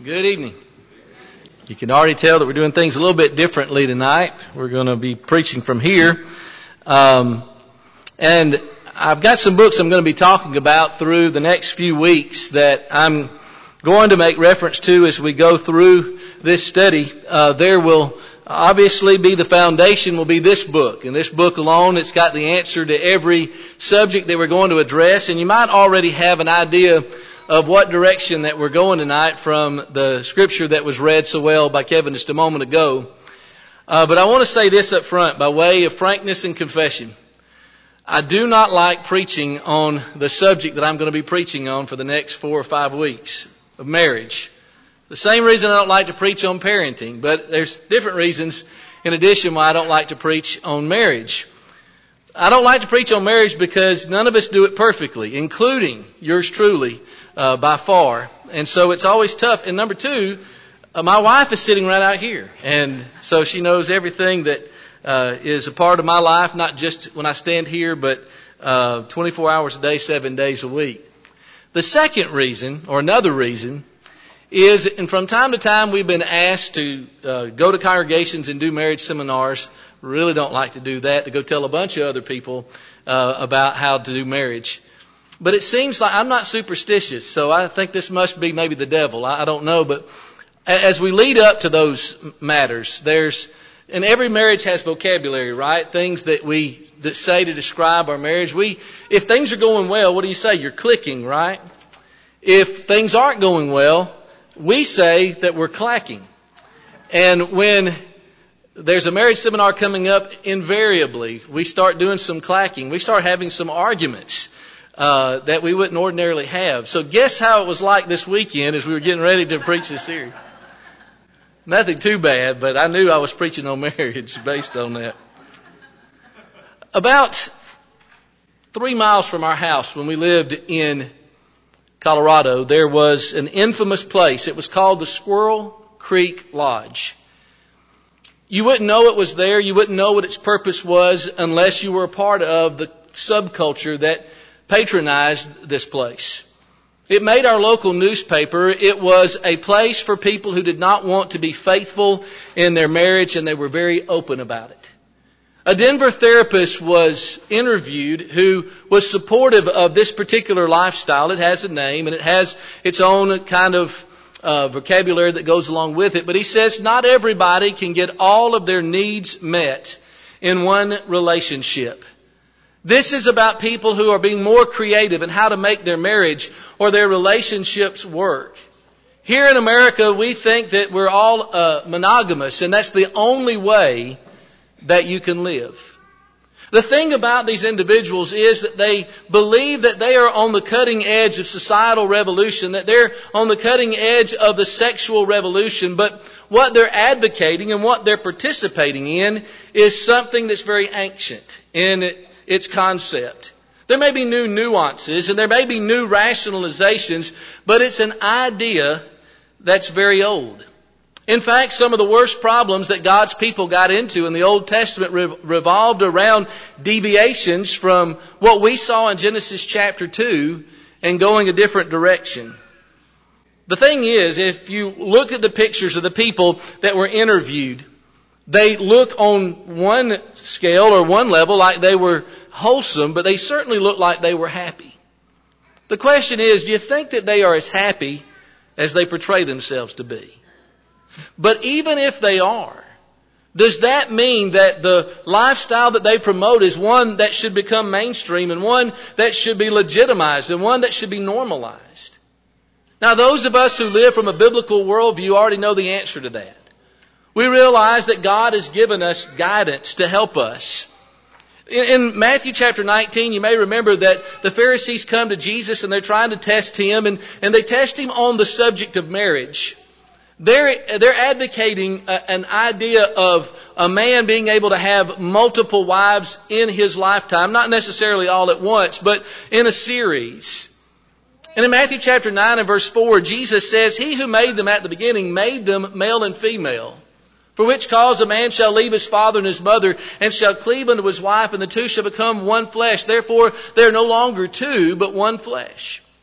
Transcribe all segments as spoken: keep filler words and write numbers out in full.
Good evening. You can already tell that we're doing things a little bit differently tonight. We're going to be preaching from here. Um, and I've got some books I'm going to be talking about through the next few weeks that I'm going to make reference to as we go through this study. Uh, there will obviously be the foundation will be this book. And this book alone, it's got the answer to every subject that we're going to address. And you might already have an idea of what direction that we're going tonight from the scripture that was read so well by Kevin just a moment ago. Uh, but I want to say this up front by way of frankness and confession. I do not like preaching on the subject that I'm going to be preaching on for the next four or five weeks of marriage. The same reason I don't like to preach on parenting, but there's different reasons in addition why I don't like to preach on marriage. I don't like to preach on marriage because none of us do it perfectly, including yours truly. Uh, by far. And so it's always tough. And number two, uh, my wife is sitting right out here. And so she knows everything that uh, is a part of my life, not just when I stand here, but uh, twenty-four hours a day, seven days a week. The second reason, or another reason, is, and from time to time we've been asked to uh, go to congregations and do marriage seminars. We really don't like to do that, to go tell a bunch of other people uh, about how to do marriage. But it seems like I'm not superstitious, so I think this must be maybe the devil. I, I don't know. But as we lead up to those matters, there's, and every marriage has vocabulary, right? Things that we that say to describe our marriage. We, if things are going well, what do you say? You're clicking, right? If things aren't going well, we say that we're clacking. And when there's a marriage seminar coming up, invariably, we start doing some clacking. We start having some arguments. Uh, that we wouldn't ordinarily have. So guess how it was like this weekend as we were getting ready to preach this series. Nothing too bad, but I knew I was preaching on marriage based on that. About three miles from our house when we lived in Colorado, there was an infamous place. It was called the Squirrel Creek Lodge. You wouldn't know it was there. You wouldn't know what its purpose was unless you were a part of the subculture that patronized this place. It made our local newspaper. It was a place for people who did not want to be faithful in their marriage, and they were very open about it. A Denver therapist was interviewed who was supportive of this particular lifestyle. It has a name, and it has its own kind of uh, vocabulary that goes along with it. But he says not everybody can get all of their needs met in one relationship. This is about people who are being more creative in how to make their marriage or their relationships work. Here in America, we think that we're all uh, monogamous, and that's the only way that you can live. The thing about these individuals is that they believe that they are on the cutting edge of societal revolution, that they're on the cutting edge of the sexual revolution, but what they're advocating and what they're participating in is something that's very ancient in it. Its concept. There may be new nuances and there may be new rationalizations, but it's an idea that's very old. In fact, some of the worst problems that God's people got into in the Old Testament re- revolved around deviations from what we saw in Genesis chapter two and going a different direction. The thing is, if you look at the pictures of the people that were interviewed, they look on one scale or one level like they were wholesome, but they certainly look like they were happy. The question is, do you think that they are as happy as they portray themselves to be? But even if they are, does that mean that the lifestyle that they promote is one that should become mainstream and one that should be legitimized and one that should be normalized? Now, those of us who live from a biblical worldview already know the answer to that. We realize that God has given us guidance to help us. In Matthew chapter nineteen, you may remember that the Pharisees come to Jesus and they're trying to test Him, and, and they test Him on the subject of marriage. They're, they're advocating a, an idea of a man being able to have multiple wives in his lifetime, not necessarily all at once, but in a series. And in Matthew chapter nine and verse four, Jesus says, He who made them at the beginning made them male and female. For which cause a man shall leave his father and his mother, and shall cleave unto his wife, and the two shall become one flesh. Therefore, they are no longer two, but one flesh.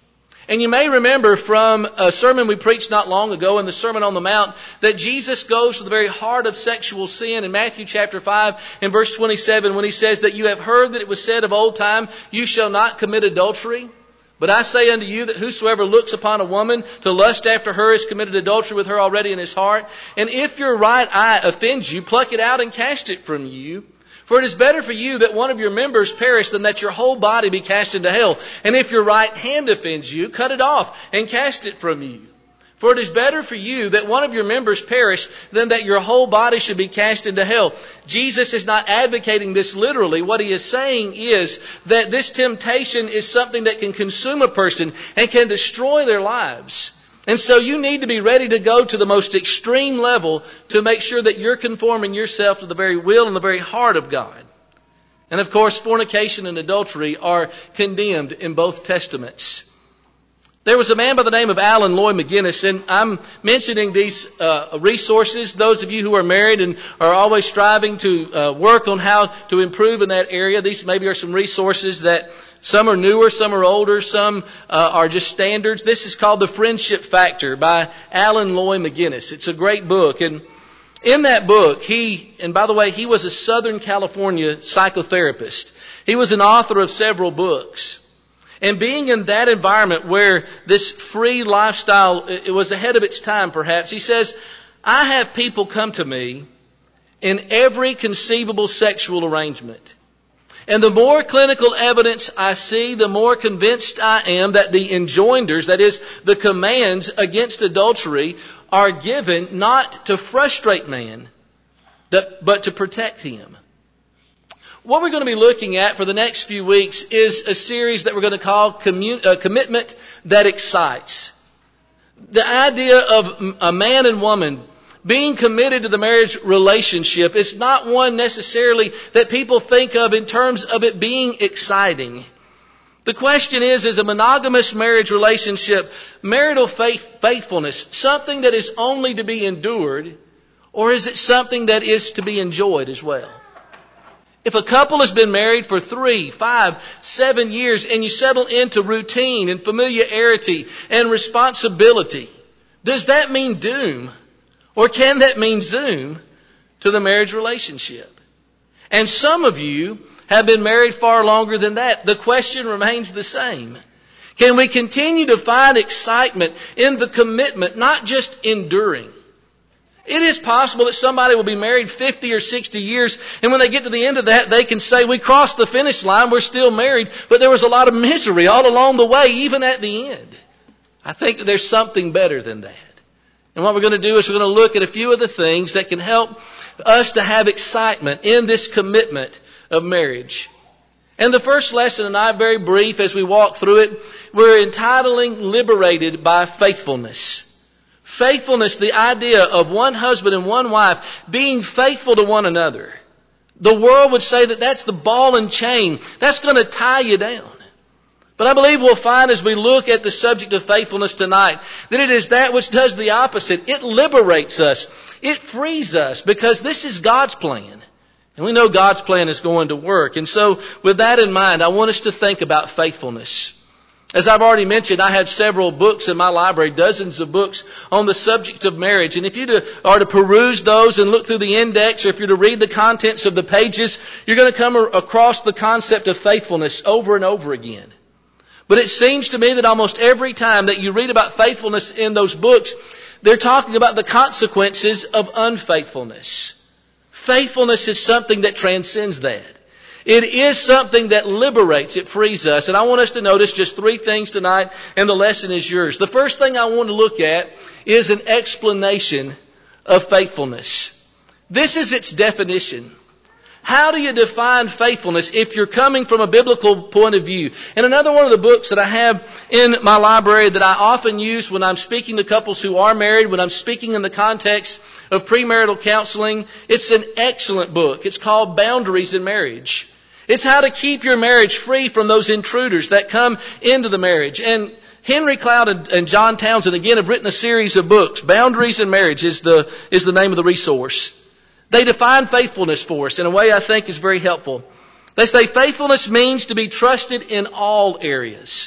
And you may remember from a sermon we preached not long ago in the Sermon on the Mount that Jesus goes to the very heart of sexual sin in Matthew chapter five and verse twenty-seven when he says that you have heard that it was said of old time, you shall not commit adultery. But I say unto you that whosoever looks upon a woman to lust after her has committed adultery with her already in his heart. And if your right eye offends you, pluck it out and cast it from you. For it is better for you that one of your members perish than that your whole body be cast into hell. And if your right hand offends you, cut it off and cast it from you. For it is better for you that one of your members perish than that your whole body should be cast into hell. Jesus is not advocating this literally. What he is saying is that this temptation is something that can consume a person and can destroy their lives. And so you need to be ready to go to the most extreme level to make sure that you're conforming yourself to the very will and the very heart of God. And of course, fornication and adultery are condemned in both testaments. There was a man by the name of Alan Lloyd McGinnis, and I'm mentioning these uh, resources. Those of you who are married and are always striving to uh, work on how to improve in that area, these maybe are some resources that some are newer, some are older, some uh, are just standards. This is called The Friendship Factor by Alan Lloyd McGinnis. It's a great book. And in that book, he, and by the way, he was a Southern California psychotherapist. He was an author of several books. And being in that environment where this free lifestyle, it was ahead of its time perhaps, he says, I have people come to me in every conceivable sexual arrangement. And the more clinical evidence I see, the more convinced I am that the enjoinders, that is, the commands against adultery, are given not to frustrate man, but to protect him. What we're going to be looking at for the next few weeks is a series that we're going to call commun- uh, Commitment That Excites. The idea of a man and woman being committed to the marriage relationship is not one necessarily that people think of in terms of it being exciting. The question is, is a monogamous marriage relationship, marital faith, faithfulness, something that is only to be endured, or is it something that is to be enjoyed as well? If a couple has been married for three, five, seven years and you settle into routine and familiarity and responsibility, does that mean doom? Or can that mean zoom to the marriage relationship? And some of you have been married far longer than that. The question remains the same. Can we continue to find excitement in the commitment, not just enduring? It is possible that somebody will be married fifty or sixty years, and when they get to the end of that, they can say, we crossed the finish line, we're still married, but there was a lot of misery all along the way, even at the end. I think that there's something better than that. And what we're going to do is we're going to look at a few of the things that can help us to have excitement in this commitment of marriage. And the first lesson, and I'm very brief as we walk through it, we're entitling Liberated by Faithfulness. Faithfulness, the idea of one husband and one wife being faithful to one another. The world would say that that's the ball and chain. That's going to tie you down. But I believe we'll find as we look at the subject of faithfulness tonight that it is that which does the opposite. It liberates us. It frees us because this is God's plan. And we know God's plan is going to work. And so with that in mind, I want us to think about faithfulness. As I've already mentioned, I have several books in my library, dozens of books on the subject of marriage. And if you to, are to peruse those and look through the index, or if you're to read the contents of the pages, you're going to come across the concept of faithfulness over and over again. But it seems to me that almost every time that you read about faithfulness in those books, they're talking about the consequences of unfaithfulness. Faithfulness is something that transcends that. It is something that liberates, it frees us. And I want us to notice just three things tonight, and the lesson is yours. The first thing I want to look at is an explanation of faithfulness. This is its definition. How do you define faithfulness if you're coming from a biblical point of view? And another one of the books that I have in my library that I often use when I'm speaking to couples who are married, when I'm speaking in the context of premarital counseling, it's an excellent book. It's called Boundaries in Marriage. It's how to keep your marriage free from those intruders that come into the marriage. And Henry Cloud and, and John Townsend, again, have written a series of books. Boundaries in Marriage is the, is the name of the resource. They define faithfulness for us in a way I think is very helpful. They say faithfulness means to be trusted in all areas.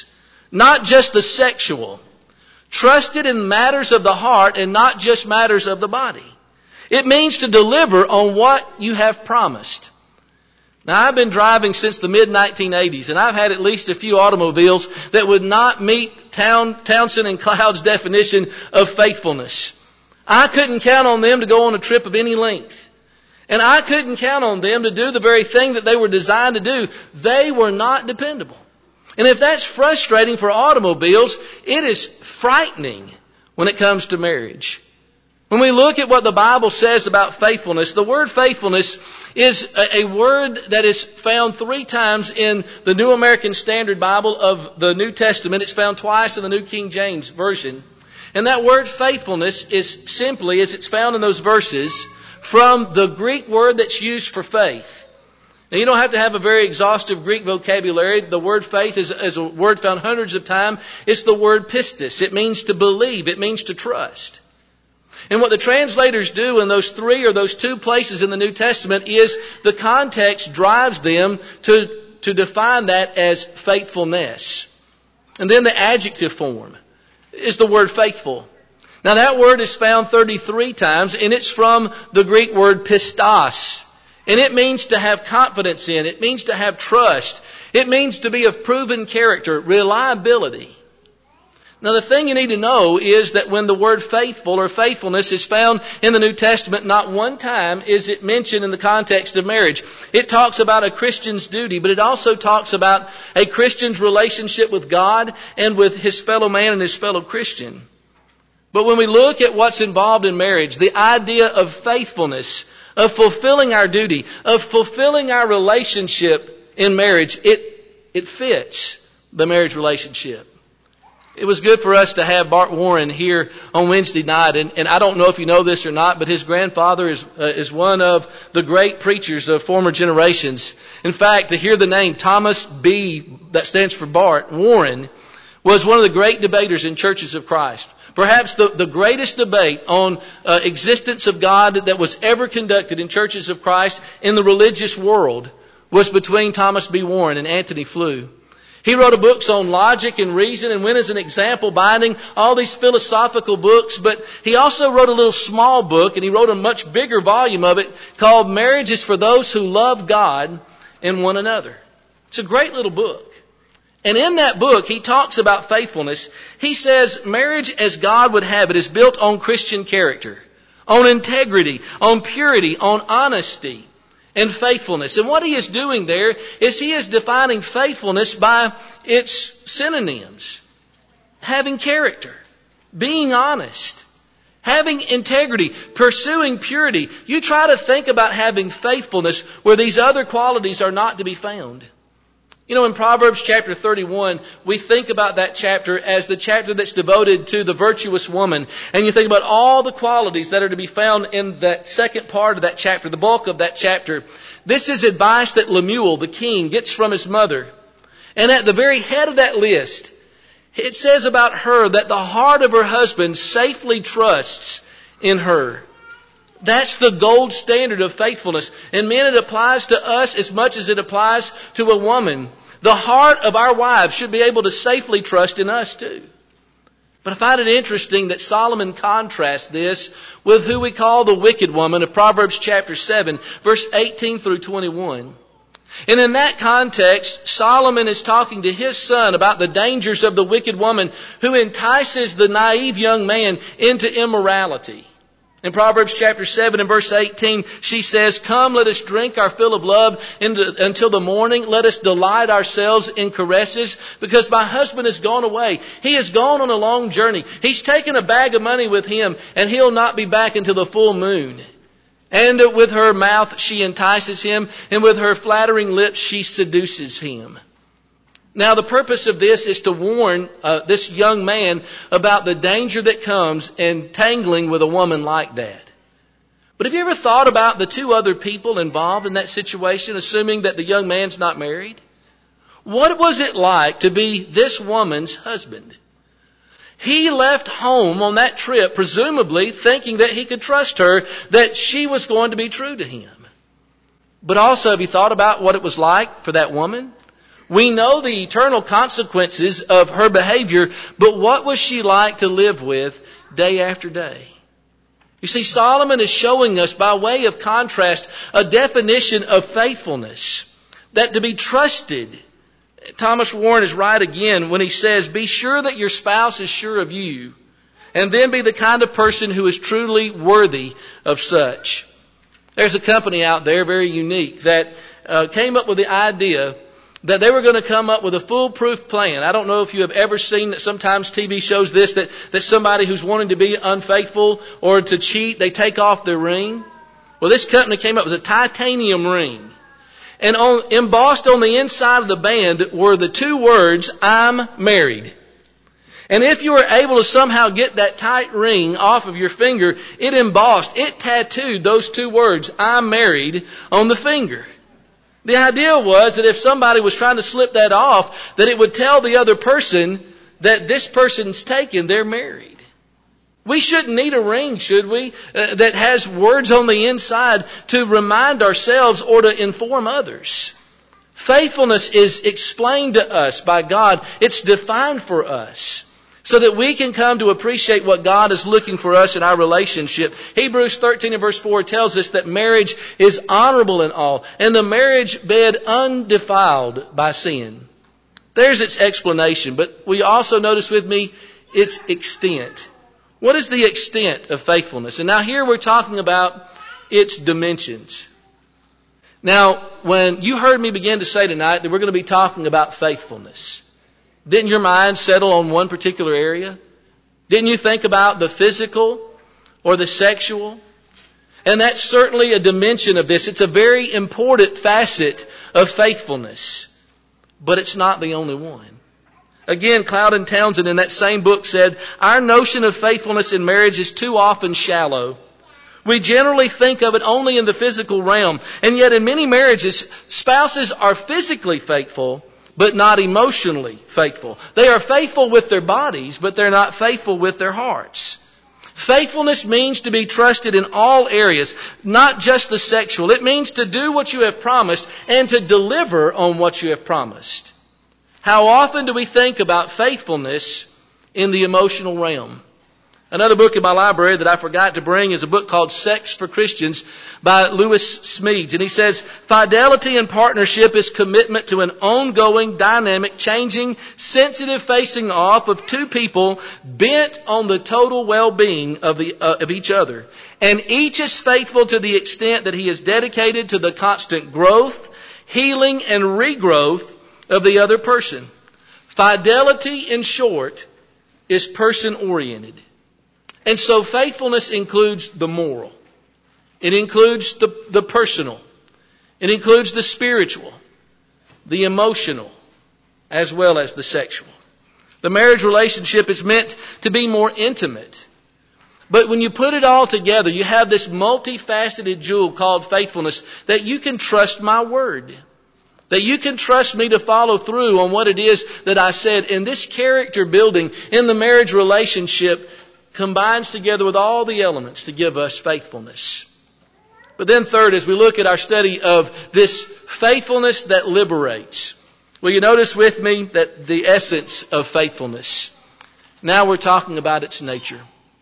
not just the sexual. Trusted in matters of the heart and not just matters of the body. It means to deliver on what you have promised. Now, I've been driving since the mid nineteen eighties, and I've had at least a few automobiles that would not meet Town, Townsend and Cloud's definition of faithfulness. I couldn't count on them to go on a trip of any length. And I couldn't count on them to do the very thing that they were designed to do. They were not dependable. And if that's frustrating for automobiles, it is frightening when it comes to marriage. When we look at what the Bible says about faithfulness, the word faithfulness is a, a word that is found three times in the New American Standard Bible of the New Testament. It's found twice in the New King James Version. And that word faithfulness is simply, as it's found in those verses, from the Greek word that's used for faith. Now, you don't have to have a very exhaustive Greek vocabulary. The word faith is, is a word found hundreds of times. It's the word pistis. It means to believe. It means to trust. And what the translators do in those three or those two places in the New Testament is the context drives them to, to define that as faithfulness. And then the adjective form is the word faithful. Now, that word is found thirty-three times, and it's from the Greek word pistos. And it means to have confidence in. It means to have trust. It means to be of proven character, reliability. Now, the thing you need to know is that when the word faithful or faithfulness is found in the New Testament, not one time is it mentioned in the context of marriage. It talks about a Christian's duty, but it also talks about a Christian's relationship with God and with his fellow man and his fellow Christian. But when we look at what's involved in marriage, the idea of faithfulness, of fulfilling our duty, of fulfilling our relationship in marriage, it, it fits the marriage relationship. It was good for us to have Bart Warren here on Wednesday night, and, and I don't know if you know this or not, but his grandfather is uh, is one of the great preachers of former generations. In fact, to hear the name Thomas B., that stands for Bart, Warren, was one of the great debaters in churches of Christ. Perhaps the, the greatest debate on uh, existence of God that was ever conducted in churches of Christ in the religious world was between Thomas B. Warren and Anthony Flew. He wrote a books on logic and reason and went as an example binding all these philosophical books, but he also wrote a little small book, and he wrote a much bigger volume of it called Marriage is for Those Who Love God and One Another. It's a great little book. And in that book, he talks about faithfulness. He says marriage as God would have it is built on Christian character, on integrity, on purity, on honesty, and faithfulness. And what he is doing there is he is defining faithfulness by its synonyms. Having character, being honest, having integrity, pursuing purity. You try to think about having faithfulness where these other qualities are not to be found. You know, in Proverbs chapter thirty-one, we think about that chapter as the chapter that's devoted to the virtuous woman. And you think about all the qualities that are to be found in that second part of that chapter, the bulk of that chapter. This is advice that Lemuel, the king, gets from his mother. And at the very head of that list, it says about her that the heart of her husband safely trusts in her. That's the gold standard of faithfulness. And men, it applies to us as much as it applies to a woman. The heart of our wives should be able to safely trust in us too. But I find it interesting that Solomon contrasts this with who we call the wicked woman of Proverbs chapter seven, verse eighteen through twenty-one. And in that context, Solomon is talking to his son about the dangers of the wicked woman who entices the naive young man into immorality. In Proverbs chapter seven and verse eighteen, she says, "Come, let us drink our fill of love into, until the morning. Let us delight ourselves in caresses, because my husband has gone away. He has gone on a long journey. He's taken a bag of money with him, and he'll not be back until the full moon." And with her mouth she entices him, and with her flattering lips she seduces him. Now, the purpose of this is to warn uh, this young man about the danger that comes in tangling with a woman like that. But have you ever thought about the two other people involved in that situation, assuming that the young man's not married? What was it like to be this woman's husband? He left home on that trip, presumably thinking that he could trust her, that she was going to be true to him. But also, have you thought about what it was like for that woman? We know the eternal consequences of her behavior, but what was she like to live with day after day? You see, Solomon is showing us, by way of contrast, a definition of faithfulness, that to be trusted. Thomas Warren is right again when he says, be sure that your spouse is sure of you, and then be the kind of person who is truly worthy of such. There's a company out there, very unique, that uh, came up with the idea that they were going to come up with a foolproof plan. I don't know if you have ever seen that sometimes T V shows this, that, that somebody who's wanting to be unfaithful or to cheat, they take off their ring. Well, this company came up with a titanium ring. And on, embossed on the inside of the band were the two words, I'm married. And if you were able to somehow get that tight ring off of your finger, it embossed, it tattooed those two words, I'm married, on the finger. The idea was that if somebody was trying to slip that off, that it would tell the other person that this person's taken, they're married. We shouldn't need a ring, should we, uh, that has words on the inside to remind ourselves or to inform others. Faithfulness is explained to us by God. It's defined for us so that we can come to appreciate what God is looking for us in our relationship. Hebrews thirteen and verse four tells us that marriage is honorable in all, and the marriage bed undefiled by sin. There's its explanation, but will you also notice with me its extent? What is the extent of faithfulness? And now here we're talking about its dimensions. Now, when you heard me begin to say tonight that we're going to be talking about faithfulness, didn't your mind settle on one particular area? Didn't you think about the physical or the sexual? And that's certainly a dimension of this. It's a very important facet of faithfulness. But it's not the only one. Again, Cloud and Townsend in that same book said, our notion of faithfulness in marriage is too often shallow. We generally think of it only in the physical realm. And yet in many marriages, spouses are physically faithful, but not emotionally faithful. They are faithful with their bodies, but they're not faithful with their hearts. Faithfulness means to be trusted in all areas, not just the sexual. It means to do what you have promised and to deliver on what you have promised. How often do we think about faithfulness in the emotional realm? Another book in my library that I forgot to bring is a book called Sex for Christians by Lewis Smedes. And he says, fidelity in partnership is commitment to an ongoing, dynamic, changing, sensitive facing off of two people bent on the total well-being of, the, uh, of each other. And each is faithful to the extent that he is dedicated to the constant growth, healing, and regrowth of the other person. Fidelity, in short, is person-oriented. And so faithfulness includes the moral. It includes the, the personal. It includes the spiritual, the emotional, as well as the sexual. The marriage relationship is meant to be more intimate. But when you put it all together, you have this multifaceted jewel called faithfulness, that you can trust my word. That you can trust me to follow through on what it is that I said. And this character building in the marriage relationship combines together with all the elements to give us faithfulness. But then third, as we look at our study of this faithfulness that liberates, will you notice with me that the essence of faithfulness? Now we're talking about its nature.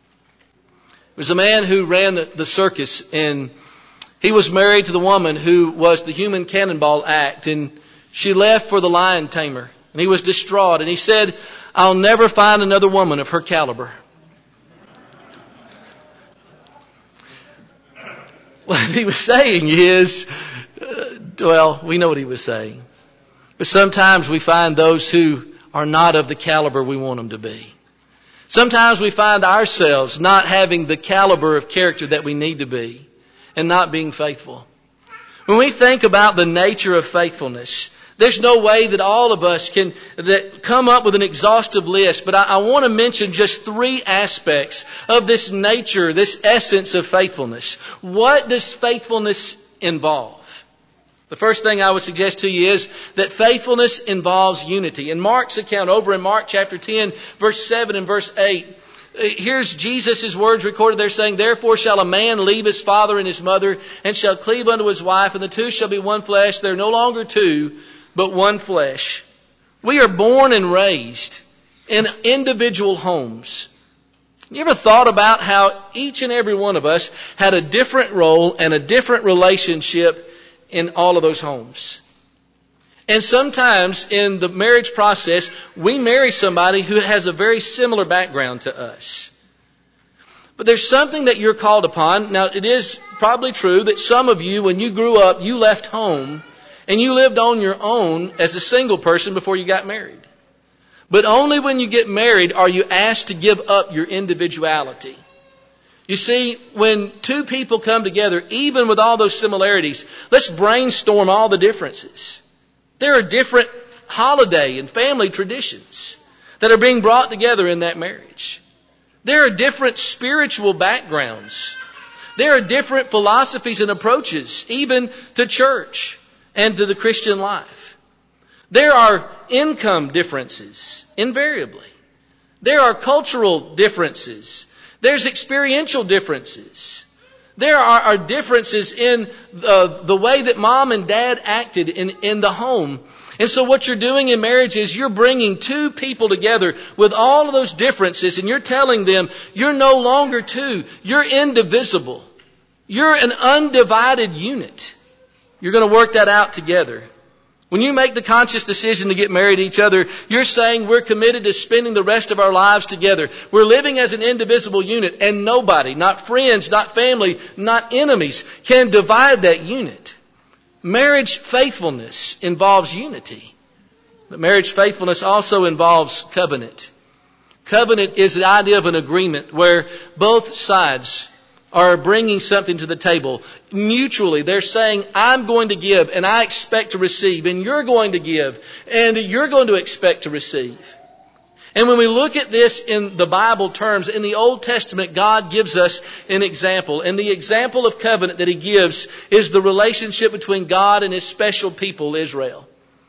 There was a man who ran the circus, and he was married to the woman who was the human cannonball act, and she left for the lion tamer. And he was distraught, and he said, I'll never find another woman of her caliber. What he was saying is, uh, well, we know what he was saying. But sometimes we find those who are not of the caliber we want them to be. Sometimes we find ourselves not having the caliber of character that we need to be and not being faithful. When we think about the nature of faithfulness, there's no way that all of us can that come up with an exhaustive list, but I, I want to mention just three aspects of this nature, this essence of faithfulness. What does faithfulness involve? The first thing I would suggest to you is that faithfulness involves unity. In Mark's account, over in Mark chapter ten, verse seven and verse eight, here's Jesus' words recorded there saying, therefore shall a man leave his father and his mother, and shall cleave unto his wife, and the two shall be one flesh. They're no longer two, but one flesh. We are born and raised in individual homes. You ever thought about how each and every one of us had a different role and a different relationship in all of those homes? And sometimes in the marriage process, we marry somebody who has a very similar background to us. But there's something that you're called upon. Now, it is probably true that some of you, when you grew up, you left home and you lived on your own as a single person before you got married. But only when you get married are you asked to give up your individuality. You see, when two people come together, even with all those similarities, let's brainstorm all the differences. There are different holiday and family traditions that are being brought together in that marriage. There are different spiritual backgrounds. There are different philosophies and approaches, even to church and to the Christian life. There are income differences, invariably. There are cultural differences. There's experiential differences. There are, are differences in the, the way that mom and dad acted in, in the home. And so what you're doing in marriage is you're bringing two people together with all of those differences, and you're telling them you're no longer two. You're indivisible. You're an undivided unit. You're going to work that out together. When you make the conscious decision to get married to each other, you're saying we're committed to spending the rest of our lives together. We're living as an indivisible unit, and nobody, not friends, not family, not enemies, can divide that unit. Marriage faithfulness involves unity. But marriage faithfulness also involves covenant. Covenant is the idea of an agreement where both sides are bringing something to the table. Mutually, they're saying, I'm going to give and I expect to receive, and you're going to give and you're going to expect to receive. And when we look at this in the Bible terms, in the Old Testament, God gives us an example. And the example of covenant that He gives is the relationship between God and His special people, Israel.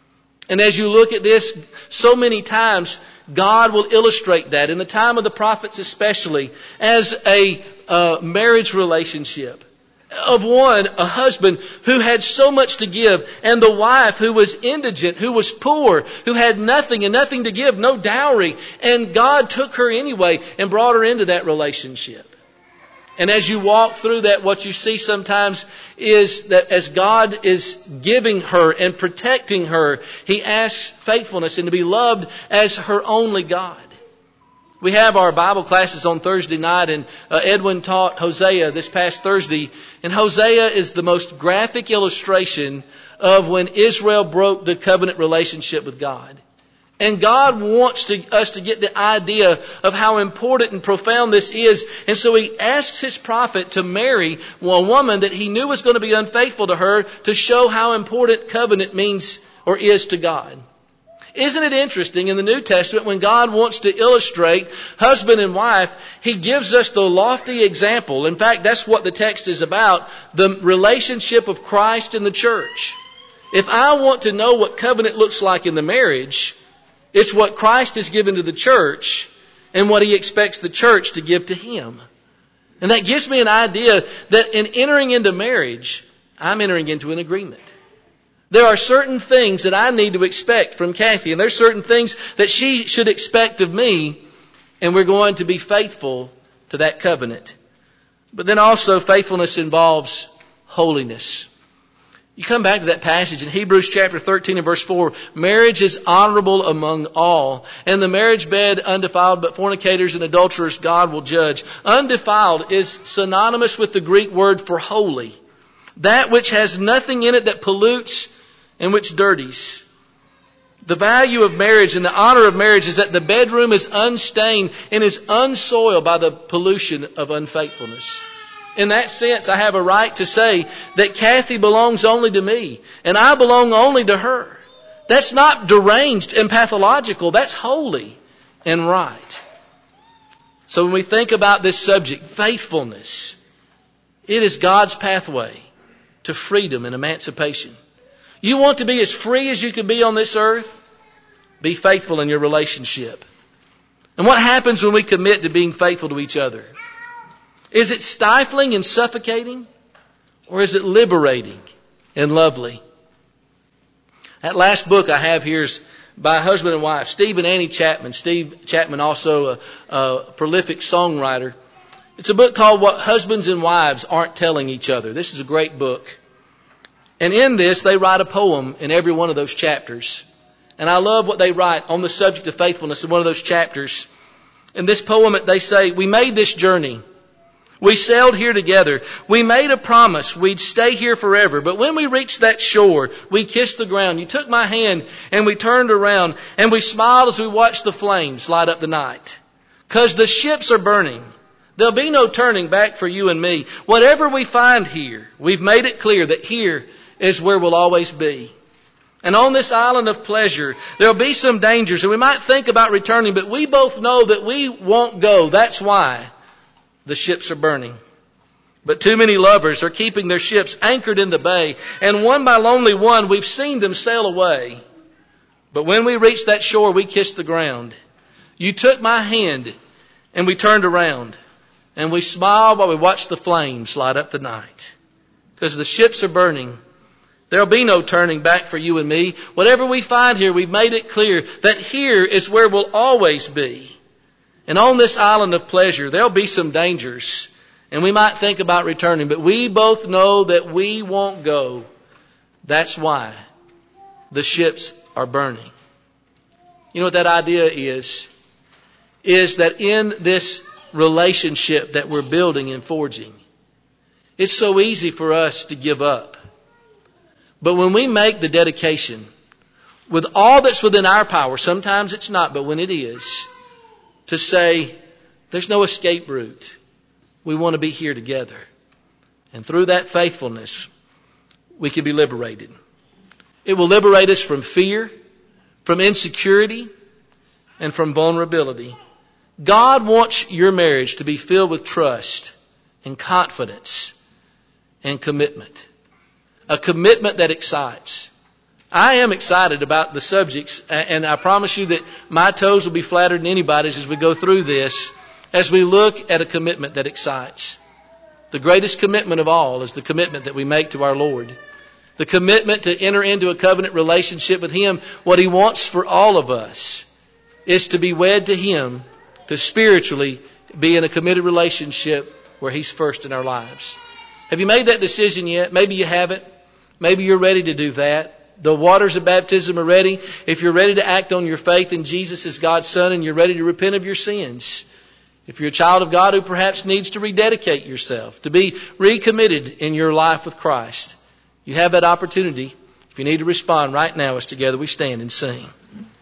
And as you look at this, so many times, God will illustrate that, in the time of the prophets especially, as a uh, marriage relationship. Of one, a husband who had so much to give, and the wife who was indigent, who was poor, who had nothing and nothing to give, no dowry. And God took her anyway and brought her into that relationship. And as you walk through that, what you see sometimes is that as God is giving her and protecting her, He asks faithfulness and to be loved as her only God. We have our Bible classes on Thursday night, and uh, Edwin taught Hosea this past Thursday. And Hosea is the most graphic illustration of when Israel broke the covenant relationship with God. And God wants to, us to get the idea of how important and profound this is. And so He asks His prophet to marry a woman that he knew was going to be unfaithful to her, to show how important covenant means or is to God. Isn't it interesting in the New Testament, when God wants to illustrate husband and wife, He gives us the lofty example. In fact, that's what the text is about, the relationship of Christ and the church. If I want to know what covenant looks like in the marriage, it's what Christ has given to the church and what He expects the church to give to Him. And that gives me an idea that in entering into marriage, I'm entering into an agreement. There are certain things that I need to expect from Kathy, and there's certain things that she should expect of me, and we're going to be faithful to that covenant. But then also faithfulness involves holiness. You come back to that passage in Hebrews chapter thirteen and verse four. Marriage is honorable among all, and the marriage bed undefiled, but fornicators and adulterers God will judge. Undefiled is synonymous with the Greek word for holy. That which has nothing in it that pollutes and which dirties. The value of marriage and the honor of marriage is that the bedroom is unstained and is unsoiled by the pollution of unfaithfulness. In that sense, I have a right to say that Kathy belongs only to me and I belong only to her. That's not deranged and pathological. That's holy and right. So when we think about this subject, faithfulness, it is God's pathway to freedom and emancipation. You want to be as free as you can be on this earth? Be faithful in your relationship. And what happens when we commit to being faithful to each other? Is it stifling and suffocating? Or is it liberating and lovely? That last book I have here is by a husband and wife, Steve and Annie Chapman. Steve Chapman, also a, a prolific songwriter. It's a book called What Husbands and Wives Aren't Telling Each Other. This is a great book. And in this, they write a poem in every one of those chapters. And I love what they write on the subject of faithfulness in one of those chapters. In this poem, they say, we made this journey. We sailed here together. We made a promise we'd stay here forever. But when we reached that shore, we kissed the ground. You took my hand and we turned around and we smiled as we watched the flames light up the night. 'Cause the ships are burning. There'll be no turning back for you and me. Whatever we find here, we've made it clear that here is where we'll always be. And on this island of pleasure, there'll be some dangers, and we might think about returning, but we both know that we won't go. That's why the ships are burning. But too many lovers are keeping their ships anchored in the bay, and one by lonely one, we've seen them sail away. But when we reached that shore, we kissed the ground. You took my hand, and we turned around, and we smiled while we watched the flames light up the night. Because the ships are burning. There'll be no turning back for you and me. Whatever we find here, we've made it clear that here is where we'll always be. And on this island of pleasure, there'll be some dangers. And we might think about returning, but we both know that we won't go. That's why the ships are burning. You know what that idea is? Is that in this relationship that we're building and forging, it's so easy for us to give up. But when we make the dedication, with all that's within our power, sometimes it's not, but when it is, to say, there's no escape route. We want to be here together. And through that faithfulness, we can be liberated. It will liberate us from fear, from insecurity, and from vulnerability. God wants your marriage to be filled with trust and confidence and commitment. A commitment that excites. I am excited about the subjects, and I promise you that my toes will be flattered than anybody's as we go through this, as we look at a commitment that excites. The greatest commitment of all is the commitment that we make to our Lord. The commitment to enter into a covenant relationship with Him. What He wants for all of us is to be wed to Him, to spiritually be in a committed relationship where He's first in our lives. Have you made that decision yet? Maybe you haven't. Maybe you're ready to do that. The waters of baptism are ready. If you're ready to act on your faith in Jesus as God's Son and you're ready to repent of your sins. If you're a child of God who perhaps needs to rededicate yourself, to be recommitted in your life with Christ, you have that opportunity. If you need to respond right now as together we stand and sing.